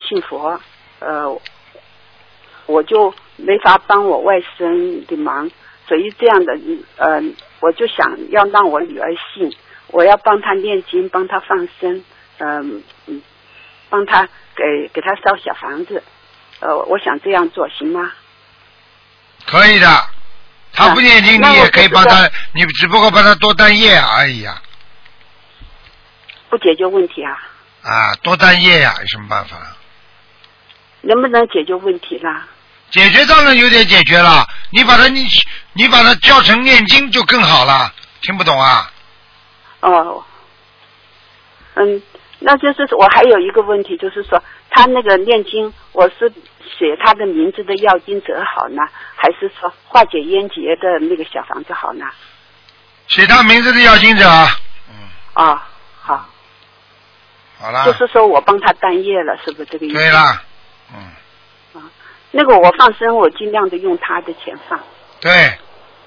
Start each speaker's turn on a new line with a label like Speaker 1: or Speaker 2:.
Speaker 1: 信佛，我就没法帮我外甥的忙，所以这样的我就想要让我女儿信，我要帮她念经，帮她放生，帮她给她烧小房子，我想这样做行吗？
Speaker 2: 可以的，他不念经你也可以帮他，你只不过帮他多担业而已啊。
Speaker 1: 不解决问题啊？
Speaker 2: 啊，多担业呀，有什么办法？
Speaker 1: 能不能解决问题啦？
Speaker 2: 解决当然有点解决了，你把他教成念经就更好了，听不懂啊？
Speaker 1: 哦，那就是我还有一个问题，就是说他那个念经，我是写他的名字的要经者好呢，还是说化解冤结的那个小房子好呢？
Speaker 2: 写他名字的要经者。
Speaker 1: 啊，好。
Speaker 2: 好了。
Speaker 1: 就是说我帮他担业了，是不是这个意思？
Speaker 2: 对了。
Speaker 1: 那个我放生，我尽量的用他的钱放。
Speaker 2: 对。